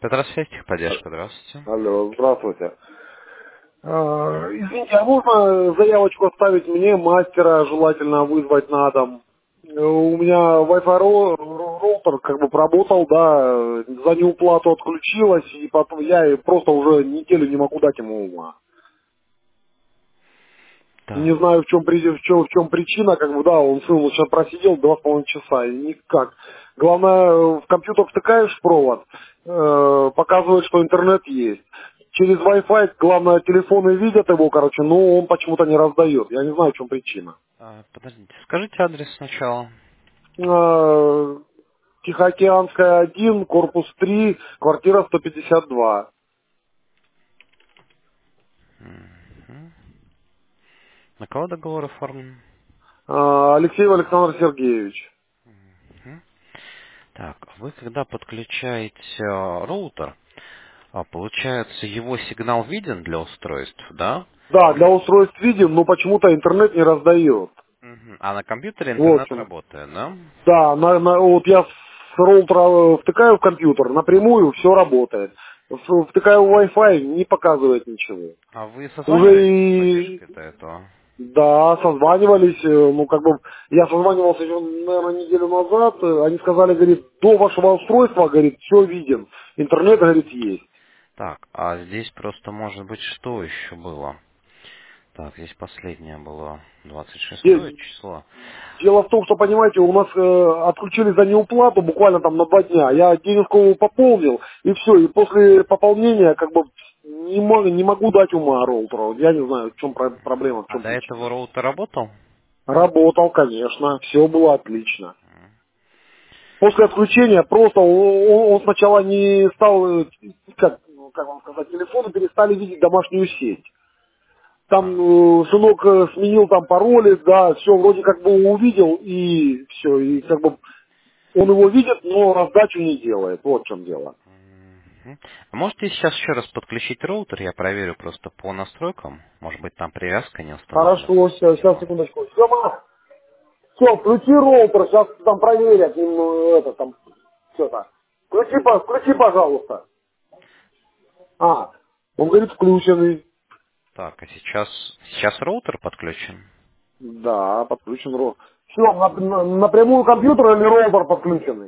Здравствуйте, техподдержка, здравствуйте. Алло, здравствуйте. Извините, а можно заявочку оставить мне, мастера желательно вызвать на дом? У меня Wi-Fi роутер как бы проработал, да, за неуплату отключилась, и потом я просто уже неделю не могу дать ему ума. Не Так, знаю, в чем причина, как бы, да, он сын сейчас просидел 2,5 часа, и никак. Главное, в компьютер втыкаешь в провод, показывает, что интернет есть. Через Wi-Fi, главное, телефоны видят его, короче, но он почему-то не раздает. Я не знаю, в чем причина. подождите, скажите адрес сначала. Э, Тихоокеанская 1, корпус 3, квартира 152. Мгм. На кого договор оформлен? Алексей Александр Сергеевич. Мгм. Так, вы когда подключаете роутер, получается его сигнал виден для устройств, да? Да, для устройств видим, но почему-то интернет не раздает. Мгм. А на компьютере Вот в интернет чем. работает, да? Да, вот я с роутера втыкаю в компьютер, напрямую все работает. Втыкаю в Wi-Fi, не показывает ничего. А вы Уже созванивались с и, техподдержкой до этого? да, созванивались, ну, как бы, я созванивался еще, наверное, неделю назад, они сказали, говорит, до вашего устройства, говорит, все виден, интернет, говорит, есть. Так, а здесь просто может быть что еще было? Так, здесь последнее было, 26 Де- число. Дело в том, что, понимаете, у нас отключили за неуплату буквально там на 2 дня. Я денежку пополнил, и все. И после пополнения, как бы, не могу дать ума роутеру. Я не знаю, в чем проблема, в А чем до этого причина. роутер работал? Работал, конечно, все было отлично. После отключения просто он сначала не стал, как вам сказать, телефоны перестали видеть домашнюю сеть. Там А, сынок сменил там пароли, да, все вроде как бы увидел, и все, и как бы он его видит, но раздачу не делает. Вот в чем дело. мгм. А можете сейчас еще раз подключить роутер? Я проверю просто по настройкам. Может быть, там привязка не установлена Хорошо, с сейчас, него. секундочку. Сема, все, включи роутер, сейчас там проверят, им это там, что-то. Включи, пожалуйста. Он говорит, включенный. Так, а сейчас роутер подключен? Да, подключен роутер. Все, напрямую компьютер или роутер подключенный?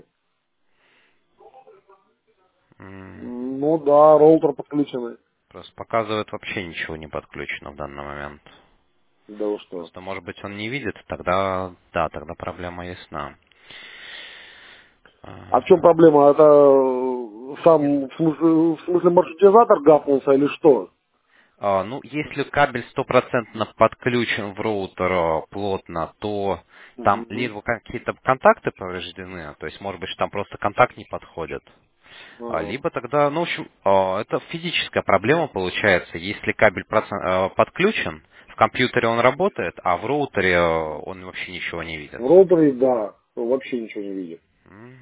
М, Ну да, роутер подключенный. Просто показывает вообще ничего не подключено в данный момент. Да вы что? Просто, может быть, он не видит, тогда, да, тогда проблема ясна. А в чем А, проблема? Это Нет. сам, в смысле маршрутизатор гапнулся или что? Ну, если кабель стопроцентно подключен в роутер плотно, то там Мгм. либо какие-то контакты повреждены, то есть, может быть, что там просто контакт не подходит, Ага. либо тогда, ну, в общем, это физическая проблема получается. Если кабель подключен, в компьютере он работает, а в роутере он вообще ничего не видит. В роутере, да, вообще ничего не видит. М,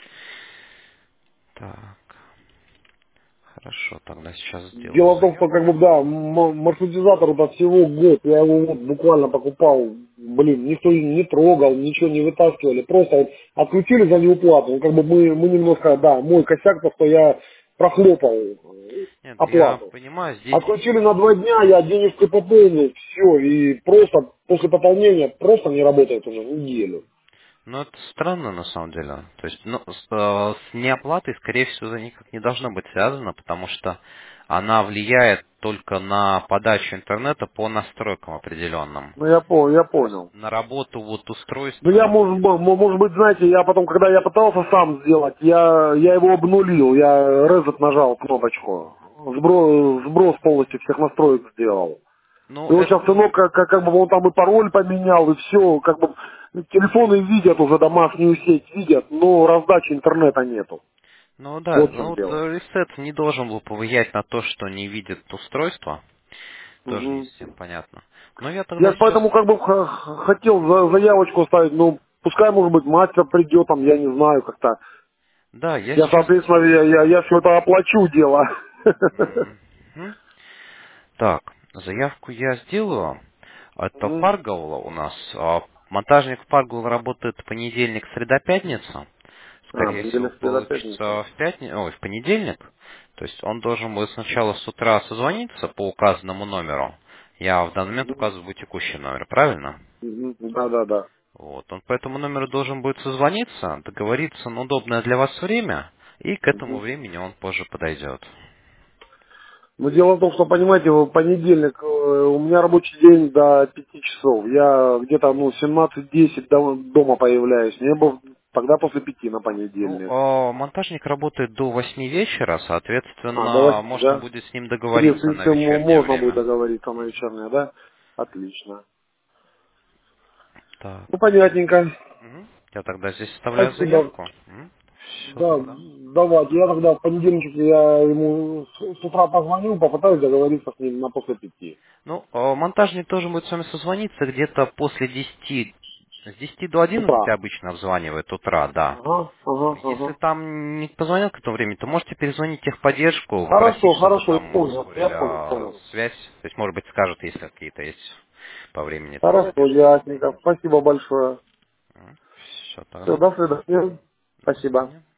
Так, хорошо, тогда сейчас сделаю Дело в том, что, как бы, заявку. да, маршрутизатор это всего год. Я его вот буквально покупал, блин, никто не трогал, ничего не вытаскивали. Просто вот отключили за неуплату. Ну, как бы мы немножко, да, мой косяк, то, что я прохлопал Нет, я оплату. понимаю, здесь. Отключили на 2 дня, я денежки пополнил, все, и просто после пополнения просто не работает уже неделю. Ну, это странно на самом деле. То есть, ну, с неоплатой, скорее всего, это никак не должно быть связано, потому что она влияет только на подачу интернета по настройкам определенным. Ну, я То есть понял. на работу вот Ну, я, устройства. может быть, знаете, я потом, когда я пытался сам сделать, я его обнулил, я резет нажал кнопочку. Сброс полностью всех настроек сделал. Ну, И вот это, сейчас сынок, как бы он там и пароль поменял, и все, как бы телефоны видят уже домашнюю сеть, видят, но раздачи интернета нету. ну да, Вот в ну чем вот дело. ресет не должен был повлиять на то, что не видит устройство. Тоже не Мгм. совсем понятно. Но я Я тогда ж сейчас. поэтому как бы хотел заявочку оставить, ну, пускай, может быть, мастер придет, там, я не знаю, как-то. Да, я Я, сейчас соответственно, сделаю я заявку. все это оплачу дело. Мгм. Так, заявку я сделаю. Это Мгм. Фаргаула у нас. Монтажник Фаргаула работает понедельник, среда, пятница. скорее всего, Понедельник, среда, пятница. получится в понедельник. То есть он должен будет сначала с утра созвониться по указанному номеру. Я в данный момент Мгм. указываю текущий номер, правильно? Мгм. Да, да, да. Вот. Он по этому номеру должен будет созвониться, договориться на удобное для вас время, и к этому Мгм. времени он позже подойдет. Но дело в том, что, понимаете, в понедельник у меня рабочий день до 5 часов. Я где-то, 17:10 дома появляюсь. Мне бы тогда после 5 на Ну, понедельник. монтажник работает до 8 вечера, До соответственно, 8, можно да? будет с ним В договориться на принципе, вечернее можно будет время. договориться на вечернее, да? Отлично. Так. Ну, понятненько. Мгм. Я тогда здесь оставляю Спасибо. заявку. Все Да, тогда. давайте. Я тогда в понедельник я ему с утра позвоню, попытаюсь договориться с ним на после 5. Ну, монтажник тоже будет с вами созвониться где-то после 10. С 10 до 11 Утра. обычно обзванивает утра, да. Ага, ага, Если ага. там не позвонил к этому времени, то можете перезвонить в техподдержку, попросить, Хорошо, чтобы хорошо, я там понял, я ускорили понял, понял. связь. То есть, может быть, скажут, если какие-то есть по времени Хорошо, трудности. ясненько. Спасибо большое. Все Все, тогда. до свидания. До Спасибо. свидания.